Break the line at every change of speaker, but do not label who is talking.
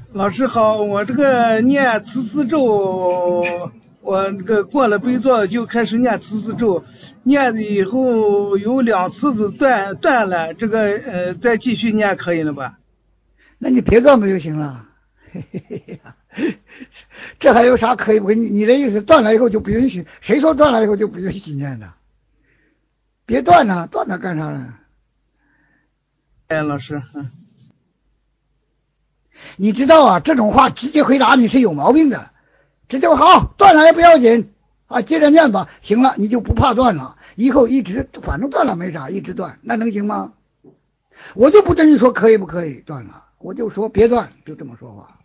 老师好，我这个念慈思咒，我这个过了背座就开始念慈思咒，念的以后有2次子断了，这个再继续念可以了吧？
那你别断不就行了？这还有啥可以不？你的意思断了以后就不允许？谁说断了以后就不允许念的？别断了，断它干啥呢？
老师，
你知道啊，这种话直接回答你是有毛病的。直接好，断了也不要紧啊，接着念吧。行了，你就不怕断了，以后一直反正断了没啥，一直断，那能行吗？我就不跟你说可以不可以断了，我就说别断，就这么说话。